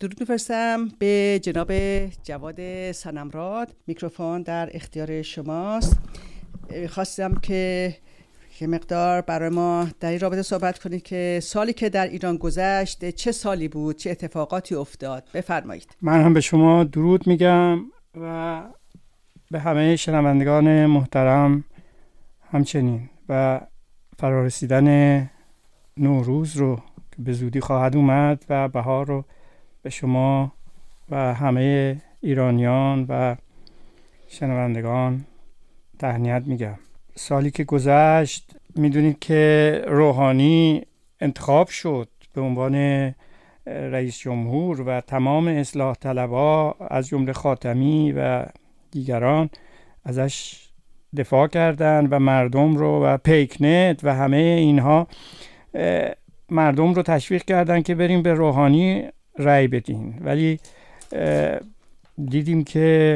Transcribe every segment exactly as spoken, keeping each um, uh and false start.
درود می‌فرستم به جناب جواد صنمراد. میکروفون در اختیار شماست. خواستم که یه مقدار برای ما در این رابطه صحبت کنید که سالی که در ایران گذشت چه سالی بود، چه اتفاقاتی افتاد. بفرمایید. من هم به شما درود میگم و به همه شنوندگان محترم همچنین و فرارسیدن نوروز رو که به زودی خواهد اومد و بهار رو به شما و همه ایرانیان و شنوندگان تهنیت میگم. سالی که گذشت میدونید که روحانی انتخاب شد به عنوان رئیس جمهور و تمام اصلاح طلبها از جمله خاتمی و دیگران ازش دفاع کردند و مردم رو و پیکنت و همه اینها مردم رو تشویق کردند که بریم به روحانی رأی بدین، ولی دیدیم که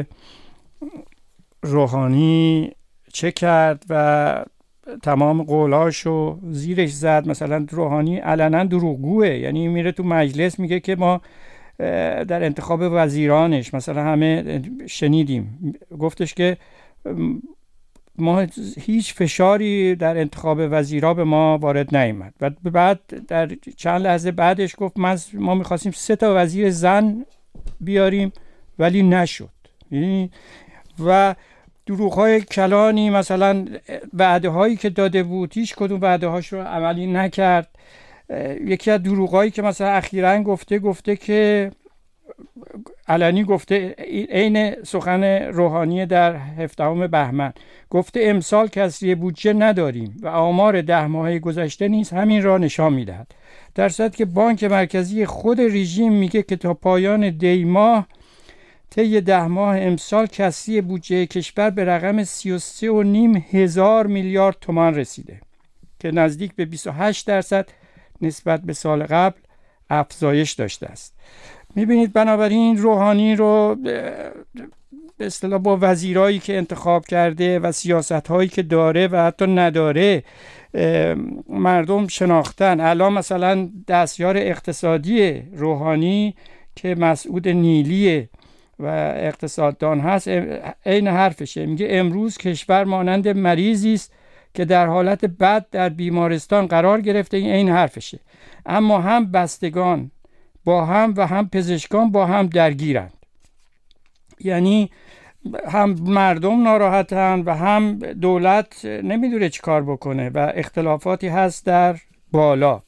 روحانی چه کرد و تمام قولاشو زیرش زد. مثلا روحانی علنا دروغگوه، یعنی میره تو مجلس میگه که ما در انتخاب وزیرانش مثلا همه شنیدیم گفتش که ما هیچ فشاری در انتخاب وزیرا به ما وارد نیامد و بعد در چند لحظه بعدش گفت من ما میخواستیم سه تا وزیر زن بیاریم ولی نشد. و دروغ‌های کلانی، مثلا وعده هایی که داده بود هیچ کدوم وعده هاش رو عملی نکرد. یکی از دروغ‌هایی که مثلا اخیراً گفته گفته که علنی گفته، عین سخن روحانی در هفدهم بهمن گفته امسال کسری بودجه نداریم و آمار ده ماهه گذشته نیز همین را نشان میدهد، در صورتی که بانک مرکزی خود رژیم میگه که تا پایان دی ماه طی ده ماه امسال کسری بودجه کشور به رقم سی و سه و نیم هزار میلیارد تومان رسیده که نزدیک به بیست و هشت درصد نسبت به سال قبل افزایش داشته است. میبینید بنابراین روحانی رو به اصطلاح با وزیرایی که انتخاب کرده و سیاست‌هایی که داره و حتی نداره مردم شناختن. الان مثلا دستیار اقتصادی روحانی که مسعود نیلی و اقتصاددان هست عین حرفشه، میگه امروز کشور مانند مریضی است که در حالت بد در بیمارستان قرار گرفته. این عین حرفشه، اما هم بستگان با هم و هم پزشکان با هم درگیرند، یعنی هم مردم ناراحتن و هم دولت نمیدونه چی کار بکنه و اختلافاتی هست در بالا.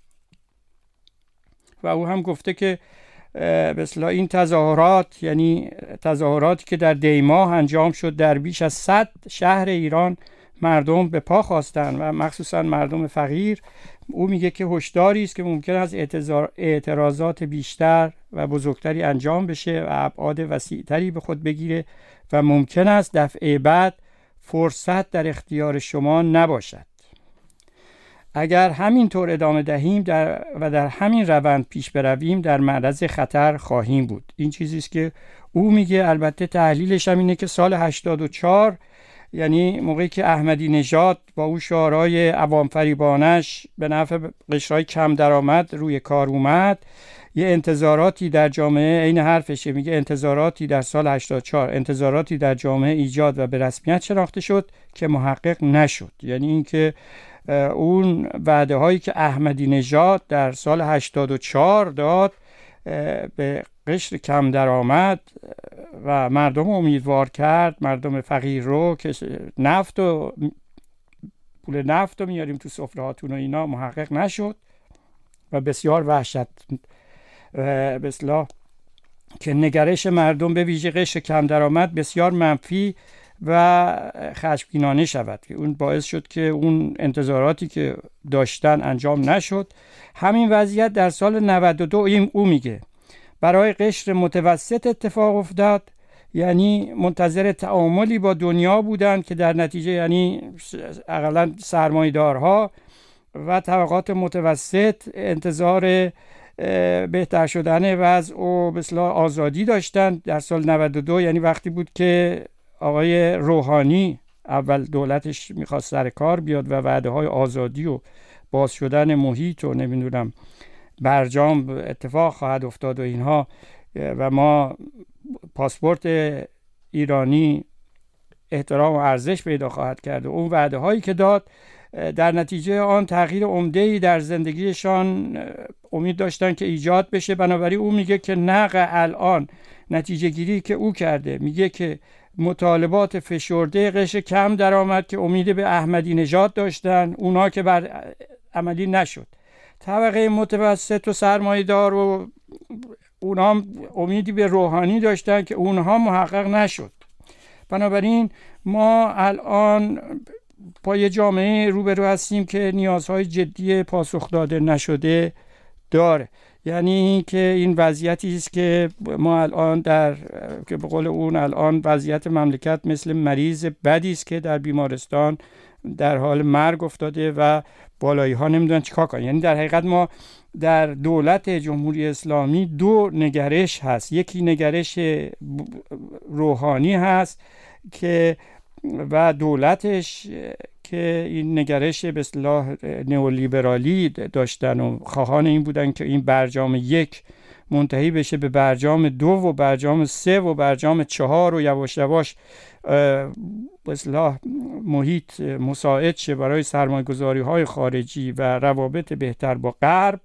و او هم گفته که به اصطلاح این تظاهرات، یعنی تظاهراتی که در دی ماه انجام شد در بیش از صد شهر ایران مردم به پا خواستن و مخصوصا مردم فقیر، او میگه که هشداری است که ممکن است اعتراضات بیشتر و بزرگتری انجام بشه و ابعاد وسیعتری به خود بگیره و ممکن است دفعه بعد فرصت در اختیار شما نباشد. اگر همینطور ادامه دهیم در و در همین روند پیش برویم در معرض خطر خواهیم بود. این چیزی است که او میگه. البته تحلیلش هم اینه که سال هشتاد و چهار، یعنی موقعی که احمدی نژاد با او شعارهای عوام فریبانش به نفع قشرهای کم درآمد روی کار اومد، یه انتظاراتی در جامعه، این حرفشه، میگه انتظاراتی در سال هشتاد و چهار انتظاراتی در جامعه ایجاد و به رسمیت شناخته شد که محقق نشد. یعنی اینکه اون وعده هایی که احمدی نژاد در سال هشتاد و چهار داد به قشر کم درآمد و مردم امیدوار کرد، مردم فقیر رو که نفت و پول نفت رو میاریم تو سفره هاتون و اینا، محقق نشد و بسیار وحشت به اصطلاح که نگرش مردم به ویژه قشر کم درآمد بسیار منفی و خشمگینانه شود، که اون باعث شد که اون انتظاراتی که داشتن انجام نشد. همین وضعیت در سال نود و دو این او میگه برای قشر متوسط اتفاق افتاد، یعنی منتظر تعاملی با دنیا بودند که در نتیجه یعنی اقلا سرمایه‌دارها و طبقات متوسط انتظار بهتر شدن وضع و به اصطلاح آزادی داشتند. در سال نود و دو یعنی وقتی بود که آقای روحانی اول دولتش میخواست سر کار بیاد و وعده های آزادی و باز شدن محیط و نمیدونم برجام اتفاق خواهد افتاد و اینها و ما پاسپورت ایرانی احترام و ارزش پیدا خواهد کرد و اون وعده هایی که داد در نتیجه آن تغییر عمده‌ای در زندگیشان امید داشتن که ایجاد بشه. بنابراین او میگه که نقع الان نتیجه گیری که او کرده، میگه که مطالبات فشرده قشر کم در آمد که امید به احمدی نژاد داشتن، اونا که بر عملی نشد. طبقه متوسط و سرمایه‌دار و اونها امیدی به روحانی داشتن که اونها محقق نشد. بنابراین ما الان با یه جامعه روبرو هستیم که نیازهای جدی پاسخ داده نشده داره. یعنی که این وضعیتی است که ما الان در که به قول اون الان وضعیت مملکت مثل مریض بدی است که در بیمارستان در حال مرگ افتاده و بالایی ها نمیدونن چیکار کنن. یعنی در حقیقت ما در دولت جمهوری اسلامی دو نگرش هست. یکی نگرش روحانی هست که و دولتش که این نگرش به اصطلاح نئولیبرالی داشتن و خواهان این بودن که این برجام یک منتهی بشه به برجام دو و برجام سه و برجام چهار و یواش یواش به اصطلاح محیط مساعد شه برای سرمایه‌گذاری های خارجی و روابط بهتر با غرب،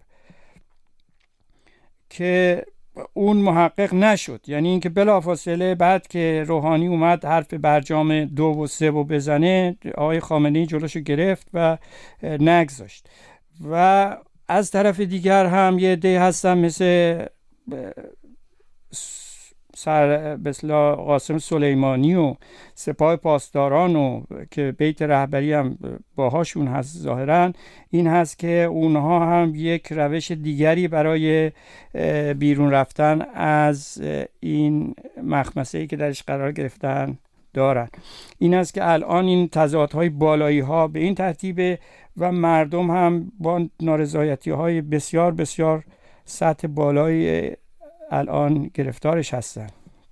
که اون محقق نشد. یعنی اینکه بلافاصله بعد که روحانی اومد حرف برجام دو و سه و بزنه، آقای خامنه‌ای جلوشو گرفت و نگذاشت. و از طرف دیگر هم یه عده هستن مثل سر بسلا قاسم سلیمانی و سپاه پاسداران و که بیت رهبری هم باهاشون هست ظاهرا، این هست که اونها هم یک روش دیگری برای بیرون رفتن از این مخمسه‌ای که درش قرار گرفتن دارن. این است که الان این تضادهای بالایی ها به این ترتیبه و مردم هم با نارضایتی های بسیار بسیار سطح بالایی الان گرفتارش هستن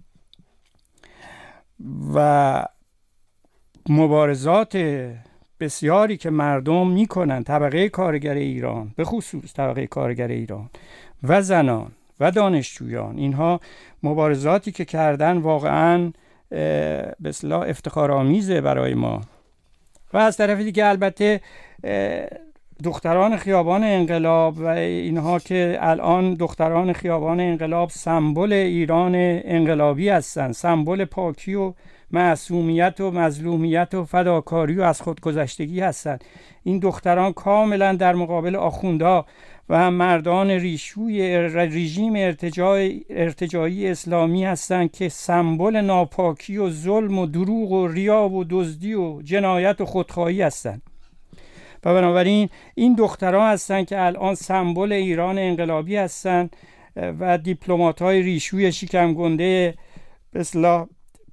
و مبارزات بسیاری که مردم میکنن، طبقه کارگر ایران به خصوص طبقه کارگر ایران و زنان و دانشجویان، اینها مبارزاتی که کردن واقعا به اصطلاح افتخارآمیزه برای ما. و از طرف دیگه البته دختران خیابان انقلاب و اینها که الان دختران خیابان انقلاب سمبل ایران انقلابی هستند، سمبل پاکی و معصومیت و مظلومیت و فداکاری و از خودگذشتگی هستند. این دختران کاملا در مقابل آخوندها و مردان ریشوی رژیم ارتجاعی ارتجاعی اسلامی هستند که سمبل ناپاکی و ظلم و دروغ و ریا و دزدی و جنایت و خودخواهی هستند. و بنابراین این دختران هستند که الان سمبل ایران انقلابی هستند و دیپلمات‌های ریشوی شکم گنده به اصطلاح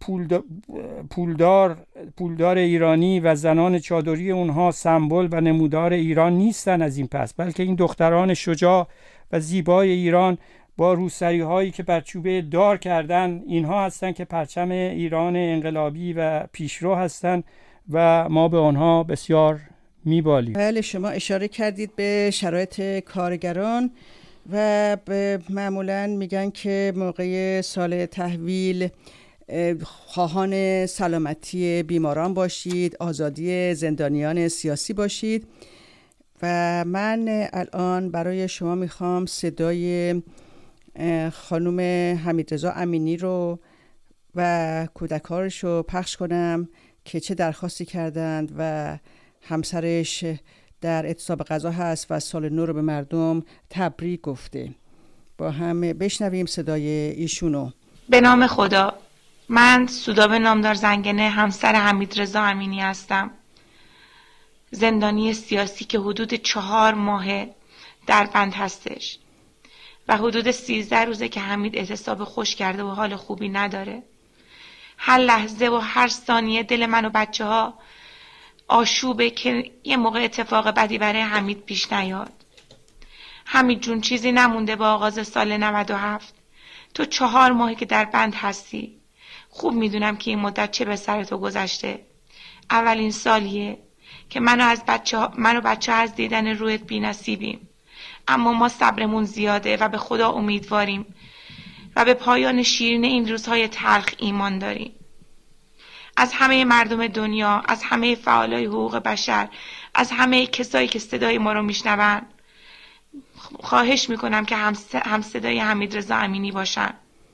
پولدار پولدار ایرانی و زنان چادری اونها سمبل و نمودار ایران نیستن از این پس، بلکه این دختران شجاع و زیبای ایران با روسری هایی که بر چوبه دار کردن، اینها هستن که پرچم ایران انقلابی و پیشرو هستن و ما به آنها بسیار میبالیم. بله، شما اشاره کردید به شرایط کارگران و معمولا میگن که موقع سال تحویل خواهان سلامتی بیماران باشید، آزادی زندانیان سیاسی باشید. و من الان برای شما میخوام صدای خانم حمیدرضا امینی رو و کودکارش رو پخش کنم که چه درخواستی کردند و همسرش در اعتصاب غذا هست و سال نو رو به مردم تبریک گفته. با هم بشنویم صدای ایشونو. به نام خدا. من سودابه نامدار زنگنه، همسر حمیدرضا امینی هستم، زندانی سیاسی که حدود چهار ماه در بند هستش و حدود سیزده روزه که حمید اعتصاب خوش کرده و حال خوبی نداره. هر لحظه و هر ثانیه دل من و بچه ها آشوبه که یه موقع اتفاق بدی برای حمید پیش نیاد. حمید جون، چیزی نمونده با آغاز سال نود و هفت. تو چهار ماهی که در بند هستی. خوب میدونم که این مدت چه به سر تو گذشته. اولین سالیه که منو از بچه ها، منو بچه ها از دیدن رویت بی نصیبیم. اما ما صبرمون زیاده و به خدا امیدواریم و به پایان شیرین این روزهای تلخ ایمان داریم. از همه مردم دنیا، از همه فعالای حقوق بشر، از همه کسایی که صدای ما رو میشنون خواهش میکنم که هم صدای حمیدرضا امینی باشن،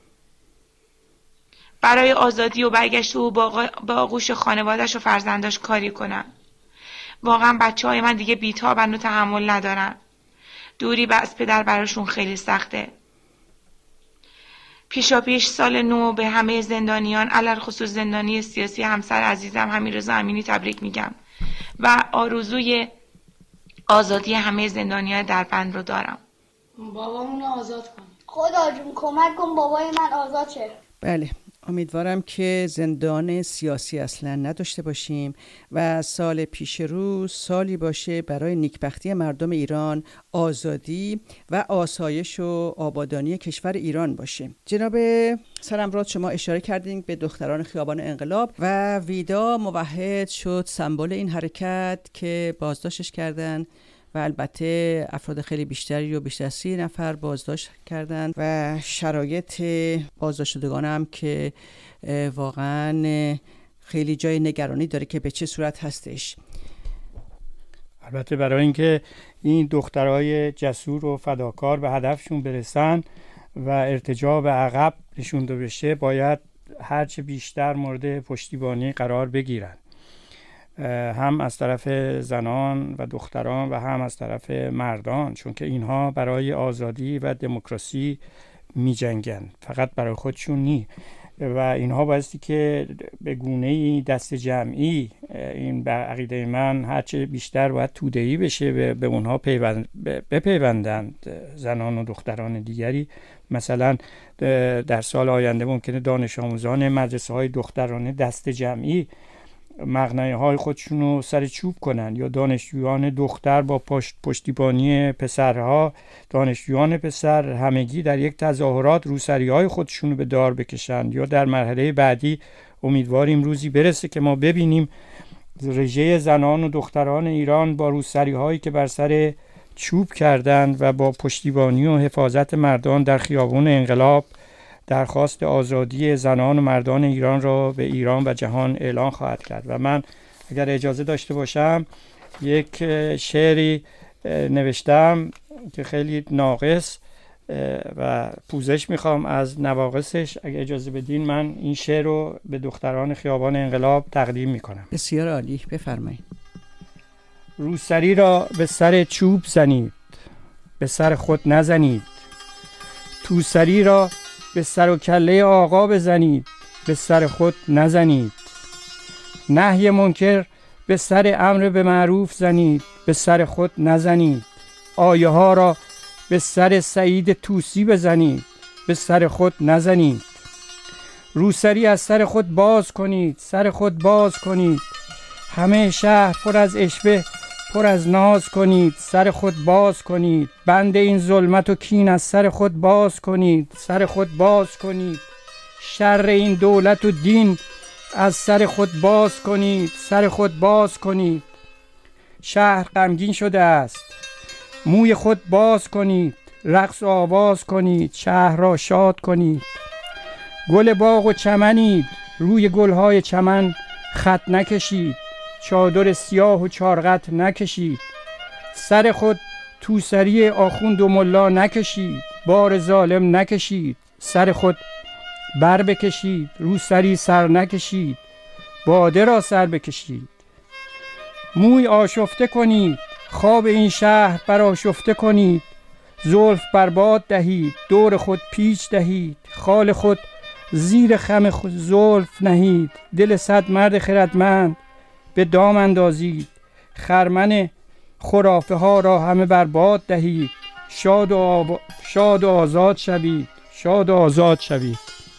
برای آزادی و برگشت او به آغوش خانواده‌اش و فرزنداش کاری کنن. واقعا بچه های من دیگه بیتابن و تحمل ندارن. دوری به از پدر براشون خیلی سخته. پیشا پیش سال نو به همه زندانیان، علل خصوص زندانی سیاسی همسر عزیزم حمیدرضا امینی تبریک میگم و آرزوی آزادی همه زندانیان در بند رو دارم. بابامون رو آزاد کن. خدا جون کمک کن بابای من آزاد شه. بله، امیدوارم که زندان سیاسی اصلا نداشته باشیم و سال پیش رو سالی باشه برای نیکبختی مردم ایران، آزادی و آسایش و آبادانی کشور ایران باشه. جناب سرمراد، شما اشاره کردین به دختران خیابان انقلاب و ویدا موحد شد سمبل این حرکت که بازداشتش کردن و البته افراد خیلی بیشتری و بیشتر از سی نفر بازداشت کردن و شرایط بازداشت شدگان هم که واقعا خیلی جای نگرانی داره که به چه صورت هستش. البته برای اینکه این دخترای جسور و فداکار به هدفشون برسن و ارتجاع به عقب نشونده بشه باید هرچه بیشتر مورد پشتیبانی قرار بگیرن، هم از طرف زنان و دختران و هم از طرف مردان، چون که اینها برای آزادی و دموکراسی می جنگن، فقط برای خودشون نی و اینها بایستی که به گونه‌ای دست جمعی، این به عقیده من هرچه بیشتر باید توده‌ای بشه به, به اونها پیوند بپیوندند زنان و دختران دیگری. مثلا در سال آینده ممکنه دانش آموزان مدرسه های دخترانه دست جمعی مقنعه های خودشون رو سر چوب کنن، یا دانشجویان دختر با پشت پشتیبانی پسرها، دانشجویان پسر همگی در یک تظاهرات روسری های خودشون رو به دار بکشن. یا در مرحله بعدی امیدواریم روزی برسه که ما ببینیم رژه زنان و دختران ایران با روسری هایی که بر سر چوب کردند و با پشتیبانی و حفاظت مردان در خیابان انقلاب درخواست آزادی زنان و مردان ایران را به ایران و جهان اعلان خواهد کرد. و من اگر اجازه داشته باشم یک شعری نوشتم که خیلی ناقص و پوزش میخوام از نواقصش. اگر اجازه بدین من این شعر رو به دختران خیابان انقلاب تقدیم میکنم. بسیار عالی، بفرمایید. روسری را به سر چوب زنید، به سر خود نزنید. توسری را به سر و کله آقا بزنید، به سر خود نزنید. نهی منکر به سر امر به معروف زنید، به سر خود نزنید. آیه ها را به سر سعید توسی بزنید، به سر خود نزنید. روسری از سر خود باز کنید، سر خود باز کنید. همه شهر پر از عشوه پر از ناز کنید، سر خود باز کنید. بند این ظلمت و کین از سر خود باز کنید، سر خود باز کنید. شر این دولت و دین از سر خود باز کنید، سر خود باز کنید. شهر غمگین شده است، موی خود باز کنید. رقص و آواز کنید، شهر را شاد کنید. گل باغ و چمنید، روی گلهای چمن خط نکشید. چادر سیاه و چارقط نکشید. سر خود توسری آخوند و ملا نکشید. بار ظالم نکشید. سر خود بر بکشید، روسری سر نکشید. باده را سر بکشید. موی آشفته کنید، خواب این شهر بر آشفته کنید. زلف برباد دهید، دور خود پیچ دهید. خال خود زیر خم خود زلف نهید. دل صد مرد خردمند به دام اندازید. خرمن خرافه ها را همه برباد دهید. شاد و, آب... شاد و آزاد شوید، شاد و آزاد شوید.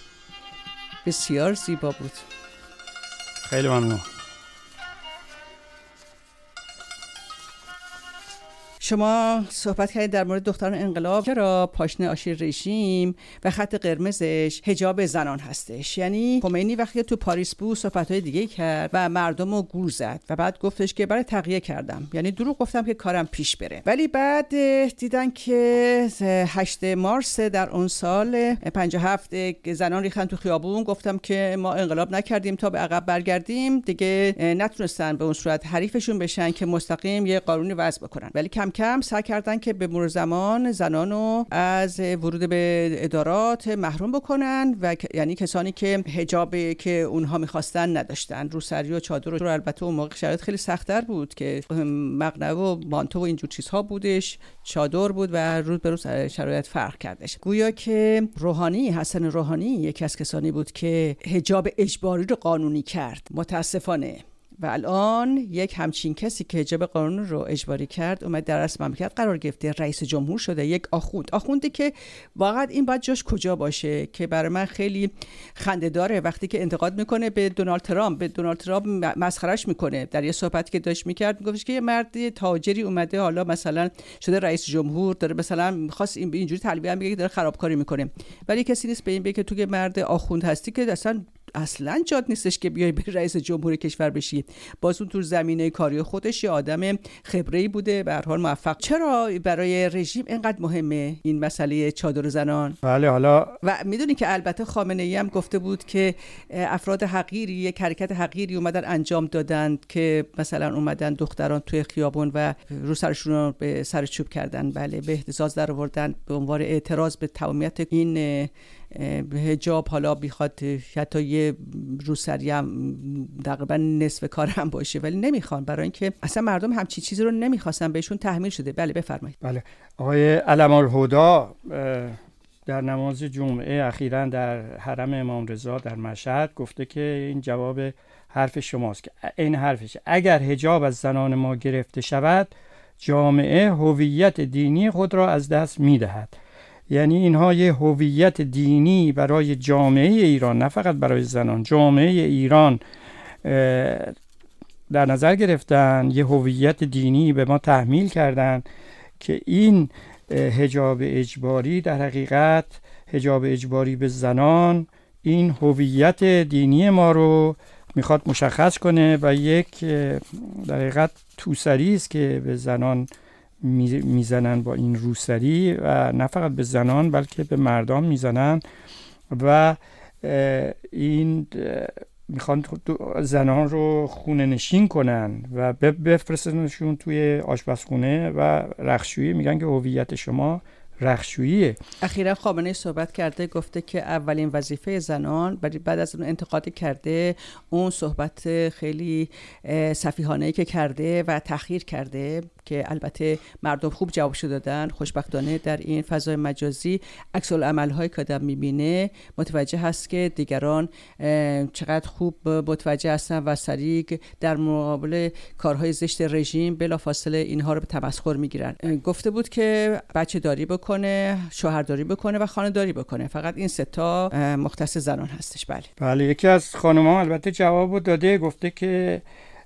بسیار زیبا بود. خیلی ممنون. شما صحبت کردید در مورد دختران انقلاب، چرا پاشنه آشیل رژیم و خط قرمزش حجاب زنان هستش. یعنی خمینی وقتی تو پاریس بود صحبت‌های دیگه کرد و مردم رو گول زد و بعد گفتش که برای تقیه کردم، یعنی دروغ گفتم که کارم پیش بره. ولی بعد دیدن که هشتم مارس در اون سال پنجاه و هفت زنان ریختن تو خیابون، گفتم که ما انقلاب نکردیم تا به عقب برگردیم، دیگه نتونستن به اون صورت حریفشون بشن که مستقیم یه قانونی وضع بکنن. ولی کم کم سعی کردن که به مرور زمان زنانو از ورود به ادارات محروم بکنن و یعنی کسانی که حجابی که اونها می‌خواستن نداشتن. روسری و چادر رو البته اون موقع شرایط خیلی سخت‌تر بود که مقنعه و مانتو و اینجور چیزها بودش، چادر بود و روز به روز شرایط فرق کردش. گویا که روحانی، حسن روحانی یکی از کسانی بود که حجاب اجباری رو قانونی کرد. متاسفانه و الان یک همچین کسی که حجاب قانون رو اجباری کرد اومد در رأس مملکت قرار گرفته، رئیس جمهور شده، یک آخوند آخوندی که واقعا این باید جاش کجا باشه. که برای من خیلی خنده داره وقتی که انتقاد میکنه به دونالد ترامپ، به دونالد ترامپ مسخرهش میکنه. در یه صحبتی که داشت میکرد میگفتش که یه مرد تاجری اومده حالا مثلا شده رئیس جمهور، داره مثلا میخواست این اینجوری تلبیه میگه که داره خرابکاری میکنه، ولی کسی نیست به این بگه که تو که مرد آخوند هستی که اصلا اصلا جاد نیستش که بیای به رئیس جمهور کشور بشی. باز اون تو زمینه کاری خودش یه آدم خبره‌ای بوده، به هر حال موفق. چرا برای رژیم اینقدر مهمه این مسئله چادر زنان؟ بله حالا و میدونی که البته خامنه‌ای هم گفته بود که افراد حقیری، یک حرکت حقیری اومدن انجام دادن که مثلا اومدن دختران توی خیابون و رو سرشون رو به سر چوب کردن، بله به اهتزاز در آوردن به عنوان اعتراض به تمامیت این حجاب. حالا بیخواد حتی یه روسری هم تقریبا نصف کار هم باشه ولی نمیخوان، برای اینکه اصلا مردم همچین چیزی رو نمیخواستن، بهشون تحمیل شده. بله بفرمایید. بله آقای علم الهدا در نماز جمعه اخیراً در حرم امام رضا در مشهد گفته که این جواب حرف شماست که این حرفشه، اگر حجاب از زنان ما گرفته شود جامعه هویت دینی خود را از دست میدهد. یعنی اینها یه هویت دینی برای جامعه ایران، نه فقط برای زنان، جامعه ایران در نظر گرفتن، یه هویت دینی به ما تحمیل کردن که این حجاب اجباری در حقیقت حجاب اجباری به زنان این هویت دینی ما رو میخواد مشخص کنه و یک در حقیقت توسری است که به زنان میزنن با این روسری و نه فقط به زنان بلکه به مردان میزنن و این میخوان زنان رو خونه نشین کنن و بفرستنشون توی آشپزخونه و رختشویی. میگن که هویت شما رختشوییه. اخیرا خامنه‌ای صحبت کرده، گفته که اولین وظیفه زنان، ولی بعد از اون انتقادی کرده، اون صحبت خیلی سفیهانه‌ای که کرده و تحقیر کرده که البته مردم خوب جوابشو دادن. خوشبختانه در این فضای مجازی عکس العمل‌هایی که آدم می‌بینه متوجه هست که دیگران چقدر خوب متوجه هستن و سریع در مقابل کارهای زشت رژیم بلافاصله اینها رو به تمسخر می‌گیرن. گفته بود که بچه داری بکنه، شوهرداری بکنه و خانه‌داری بکنه، فقط این سه تا مختص زنان هستش. بله بله یکی از خانم‌ها البته جواب داده، گفته که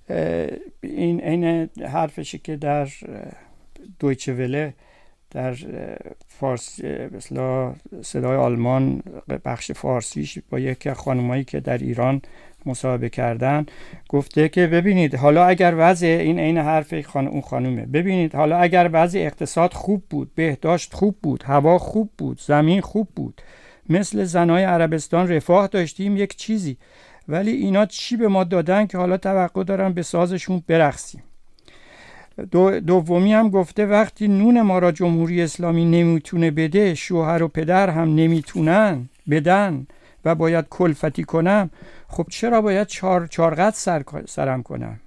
این عین حرفشه که در دویچه وله در فارسی مثلا صدای آلمان بخش فارسیش با یکی از خانمایی که در ایران مصاحبه کردن گفته که ببینید حالا اگر وضع این عین حرف خان... اون خانومه، ببینید حالا اگر وضع اقتصاد خوب بود، بهداشت خوب بود، هوا خوب بود، زمین خوب بود، مثل زنای عربستان رفاه داشتیم یک چیزی، ولی اینا چی به ما دادن که حالا توقع دارن به سازشون برقصیم. دو دومی هم گفته وقتی نون ما را جمهوری اسلامی نمیتونه بده، شوهر و پدر هم نمیتونن بدن و باید کلفتی کنم، خب چرا باید چار چارقد سر سرم کنم؟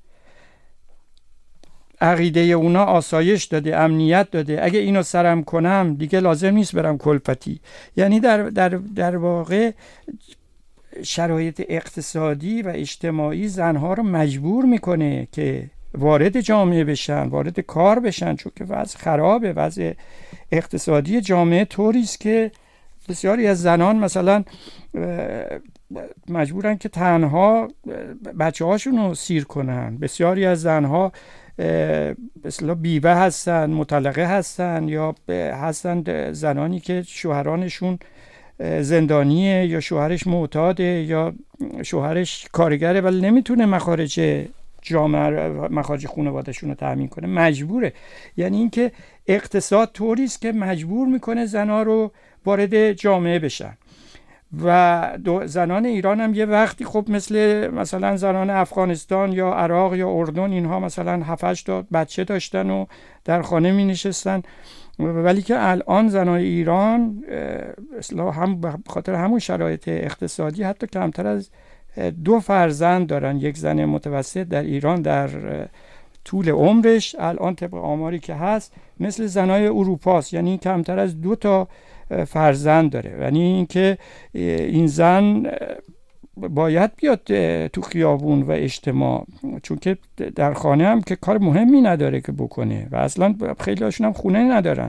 عقیده اونا آسایش داده، امنیت داده، اگه اینو سرم کنم دیگه لازم نیست برم کلفتی. یعنی در در در واقع شرایط اقتصادی و اجتماعی زنها رو مجبور میکنه که وارد جامعه بشن، وارد کار بشن، چون که وضع خرابه، وضع اقتصادی جامعه طوری است که بسیاری از زنان مثلا مجبورن که تنها بچه هاشون رو سیر کنن، بسیاری از زنها به اصطلاح بیوه هستن، مطلقه هستن، یا هستن زنانی که شوهرانشون زندانیه یا شوهرش معتاده یا شوهرش کارگره ولی نمیتونه مخارج جامعه مخارج خانواده‌شون رو تامین کنه، مجبوره. یعنی اینکه اقتصاد طوری است که مجبور میکنه زنا رو وارد جامعه بشن. و زنان ایران هم یه وقتی خب مثل مثلا زنان افغانستان یا عراق یا اردن، اینها مثلا هفت هشت تا بچه داشتن و در خانه می نشستن، ولی که الان زنان ایران اصلاح هم به خاطر همون شرایط اقتصادی حتی کمتر از دو فرزند دارن. یک زن متوسط در ایران در طول عمرش الان طبق آماری که هست مثل زنای اروپاست، یعنی کمتر از دو تا فرزند داره. یعنی اینکه این زن باید بیاد تو خیابون و اجتماع، چون که در خانه هم که کار مهمی نداره که بکنه و اصلا خیلی هاشون هم خونه ندارن.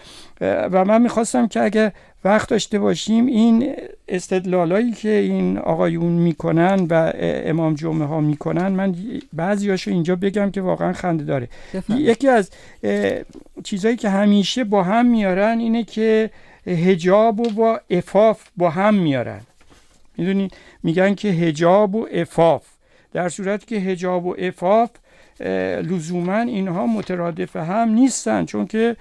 و من میخواستم که اگه وقت داشته باشیم این استدلالایی که این آقایون میکنن و امام جمعه ها میکنن من بعضی هاشو اینجا بگم که واقعا خنده داره. یکی از چیزایی که همیشه با هم میارن اینه که حجاب و با عفاف با هم میارن. میدونی میگن که حجاب و عفاف، در صورتی که حجاب و عفاف لزوما اینها مترادف هم نیستن، چون که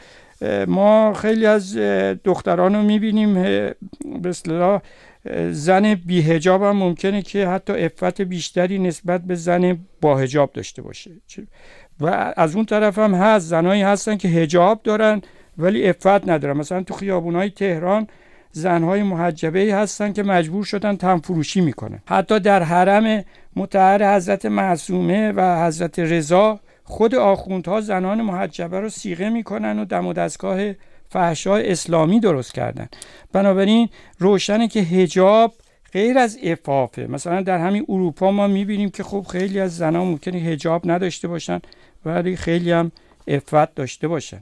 ما خیلی از دختران رو میبینیم به اصطلاح زن بی حجاب هم ممکنه که حتی عفت بیشتری نسبت به زن با حجاب داشته باشه. و از اون طرف هم هست زنایی هستن که حجاب دارن ولی عفت ندارن. مثلا تو خیابونای تهران زنهای محجبه هستن که مجبور شدن تن فروشی میکنن. حتی در حرم مطهر حضرت معصومه و حضرت رضا خود آخوندها زنان محجبه رو صیغه میکنن و دم و دستگاه فحشای اسلامی درست کردن. بنابراین روشنه که حجاب غیر از عفافه. مثلا در همین اروپا ما میبینیم که خب خیلی از زنان ممکنه حجاب نداشته باشن ولی خیلی هم عفت داشته باشن.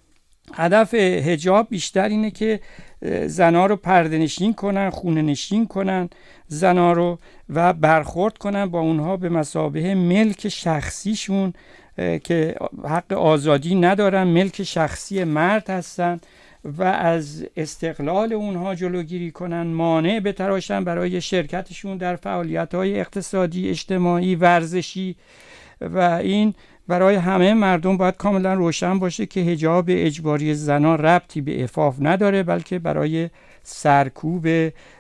هدف حجاب بیشتر اینه که زنا رو پرده نشین کنن، خونه نشین کنن زنا رو و برخورد کنن با اونها به مثابه ملک شخصیشون که حق آزادی ندارن، ملک شخصی مرد هستن و از استقلال اونها جلوگیری کنن، مانع بتراشن برای شرکتشون در فعالیت‌های اقتصادی، اجتماعی، ورزشی. و این برای همه مردم باید کاملا روشن باشه که حجاب اجباری زنان ربطی به عفاف نداره، بلکه برای سرکوب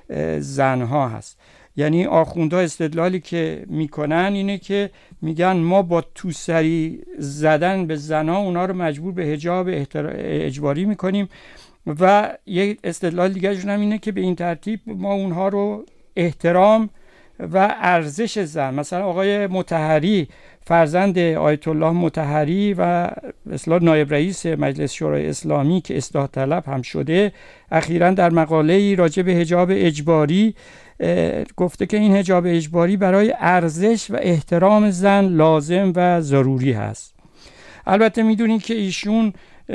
زنها هست. یعنی آخوندها استدلالی که میکنن اینه که میگن ما با توسری زدن به زنها اونا رو مجبور به حجاب اجباری میکنیم و یک استدلال دیگرشون هم اینه که به این ترتیب ما اونها رو احترام و ارزش زن، مثلا آقای مطهری فرزند آیت الله مطهری و اصلاح نایب رئیس مجلس شورای اسلامی که اصلاح طلب هم شده، اخیراً در مقاله‌ای راجع به حجاب اجباری گفته که این حجاب اجباری برای ارزش و احترام زن لازم و ضروری هست. البته میدونید که ایشون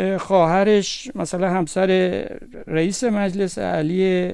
خواهرش مثلا همسر رئیس مجلس علی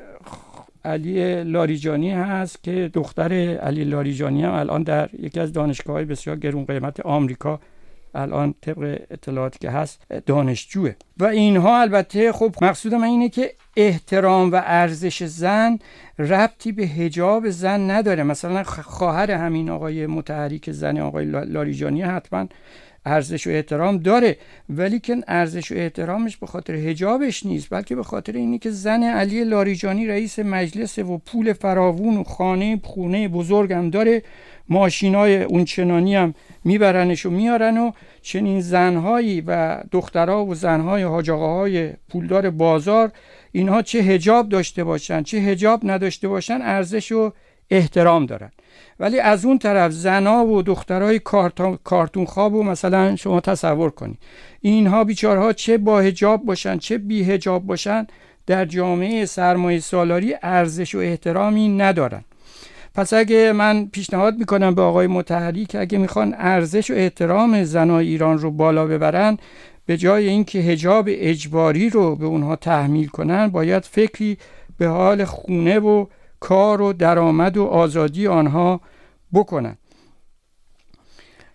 علی لاریجانی هست که دختر علی لاریجانی هم الان در یکی از دانشگاه‌های بسیار گران قیمت آمریکا الان طبق اطلاعاتی که هست دانشجوه. و اینها البته خب مقصود من اینه که احترام و ارزش زن ربطی به حجاب زن نداره. مثلا خواهر همین آقای مطهری که زن آقای لاریجانی حتما ارزش و احترام داره، ولی که ارزش و احترامش به خاطر حجابش نیست، بلکه به خاطر اینی که زن علی لاریجانی رئیس مجلس و پول فراوون و خانه خونه بزرگم داره، ماشینای اونچنانی هم میبرنش و میارن و چنین زنهایی و دخترها و زنهای حاج آقاهای پولدار بازار اینها چه حجاب داشته باشن چه حجاب نداشته باشن ارزش و احترام دارن. ولی از اون طرف زنا و دخترای کارتون خواب و مثلا شما تصور کنید اینها بیچارها چه با حجاب باشن چه بی حجاب باشن در جامعه سرمایه سالاری ارزش و احترامی ندارن. پس اگه من پیشنهاد میکنم به آقای مطهری که اگه میخوان ارزش و احترام زنای ایران رو بالا ببرن، به جای اینکه حجاب اجباری رو به اونها تحمیل کنن باید فکری به حال خونه و کار و درآمد و آزادی آنها بکنن.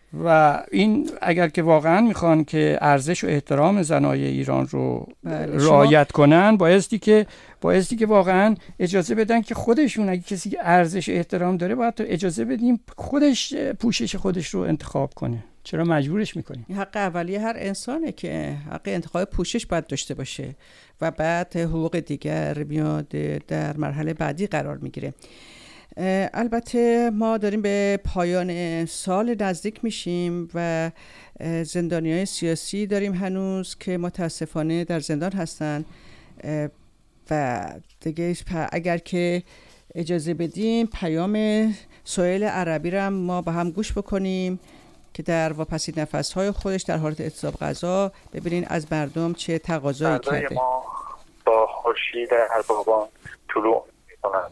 و این اگر که واقعا میخوان که ارزش و احترام زنای ایران رو رعایت کنن، بایستی که بایستی که واقعا اجازه بدن که خودشون، اگه کسی ارزش و احترام داره باید تو اجازه بدیم خودش پوشش خودش رو انتخاب کنه. چرا مجبورش میکنیم؟ این حق اولیه هر انسانه که حق انتخاب پوشش باید داشته باشه و بعد حقوق دیگر میاد در مرحله بعدی قرار میگیره. البته ما داریم به پایان سال نزدیک میشیم و زندانیای سیاسی داریم هنوز که متاسفانه در زندان هستن و دیگه اگر که اجازه بدیم پیام سهیل عربی رو ما با هم گوش بکنیم که در واپسی نفس‌های خودش در حالت اعتصاب غذا ببینین از مردم چه تقاضایی کرده. ما با خورشید اربابان طلوع می‌کند.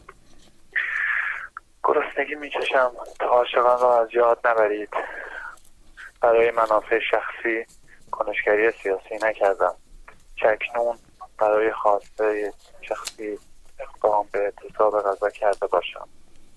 گرسنگی می‌چشم تا عاشقان را از یاد نبرید. برای منافع شخصی کنشگری سیاسی نکردم. چه اکنون برای خواسته شخصی اقدام به اعتصاب غذا کرده باشم.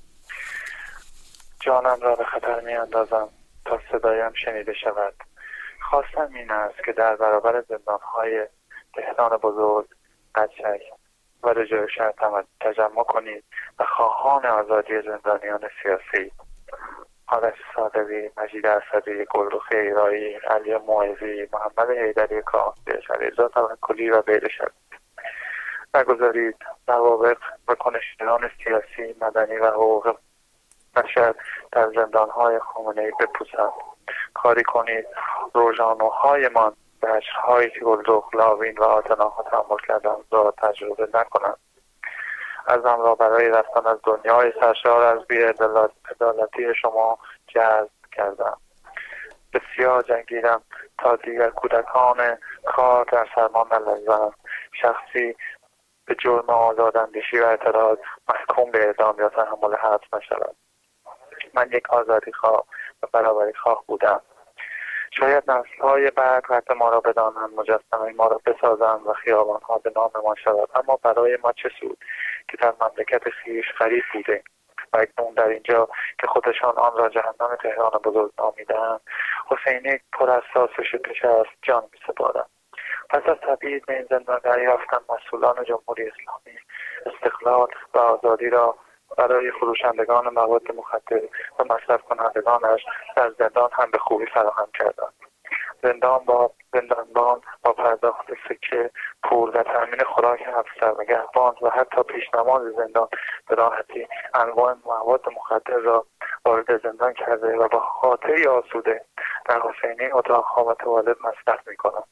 جانم را به خطر می‌اندازم تا صدایم شنیده شود. خواستم این است که در برابر زندان‌های تهران بزرگ، قچک و رجای شهر تجمع کنید و خواهان آزادی زندانیان سیاسی آرش صادقی، مجید اسدی، گلرخ ایرایی، علی موعظی، محمد حیدری کاهن‌بهش، علیرضا توکلی و غیره شوید. نگذارید روابط و کنشگران سیاسی، مدنی و حقوق بشر در زندان‌های خامنه‌ای بپوسند. کاری کنید روزانوهایمان بشرهایی که گلدخ، لاوین و آتناها تحمل کردند را تجربه نکنند. ازم را برای رفتن از دنیای سرشار از بی‌عدالتی شما جذب کردم. بسیار جنگیدم تا دیگر کودکان کار در سرما نلرزند. شخصی به جرم آزاداندیشی و اعتراض محکوم به اعدام یا تحمل حبس نشود. من یک آزادی خواه و برابری خواه بودم. شاید نسل‌های بعد وقت ما را بدانند، مجسمه ما را بسازند و خیابان‌ها به نام ما شود، اما برای ما چه سود که در مملکت خویش غریب بوده و اکنون در اینجا که خودشان آن را جهنم تهران بزرگ نامیده‌اند، حسینی پر از ساس و شپش است جان می‌سپارند. پس از تبعید به این زندان دریافتم مسئولان جمهوری اسلامی استقلال و آزادی را برای فروشندگان مواد مخدر و مصرف کنندگانش در زندان هم به خوبی فراهم کردند. زندان با زندانبان با پرداخت سکه، پول و تامین خوراک افسر نگهبان و حتی پیشنماز زندان به راحتی انواع مواد مخدر را وارد زندان کرده و با خاطری آسوده در حسینی اتاق‌ها و توالت مصرف می‌کنند.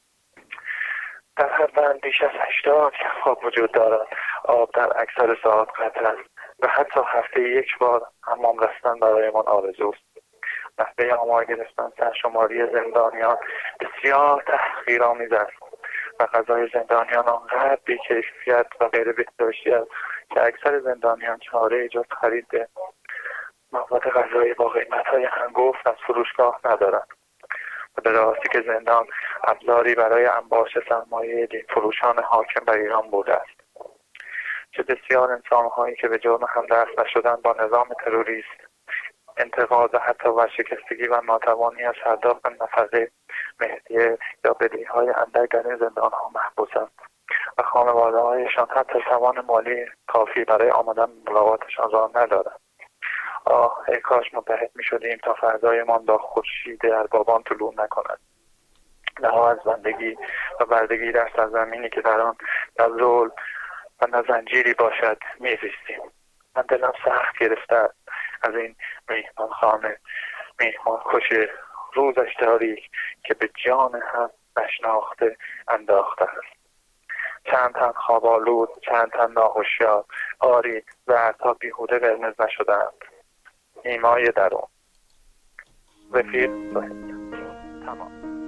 در هر بند بیش از هشتاد کف‌خواب وجود دارد. آب در اکثر ساعات قطع است و حتی هفته یک بار حمام رفتن برایمان آرزوست. نحوه آمار گرفتن سرشماری زندانیان بسیار تحقیرآمیز است و غذای زندانیان آنقدر بی‌کیفیت و غیر بهداشتی است که اکثر زندانیان چاره‌ای جز خرید مواد غذایی با قیمت‌های هنگفت از فروشگاه ندارند. و به راستی که زندان ابزاری برای انباش سرمایه دین فروشان حاکم بر ایران بوده است. چه بسیار انسان‌هایی که به جرم همدست نشدن با نظام تروریست، انتقاد و حتی ورشکستگی و ناتوانی از پرداخت نفقه، مهریه یا بدهی‌های اندک در این زندان‌ها محبوسند و خانواده‌هایشان حتی توان مالی کافی برای آمدن ملاقاتشان را ندارند. آه ای کاش متحد می شدیم تا فردایمان با خورشید اربابان طلوع نکند. نه از بندگی و بردگی در سرزمینی که در آن نه ظلم و نه زنجیری باشد می زیستیم. من دلم سخت گرفته از این میهمان خانه، میهمان کش روزش تاریک که به جان هم نشناخته انداخته است. چند تن خواب آلود، چند تن ناهوشیار، آری زردها بیهوده قرمز نشدند. ایمای درون رفیق صاحب تمام.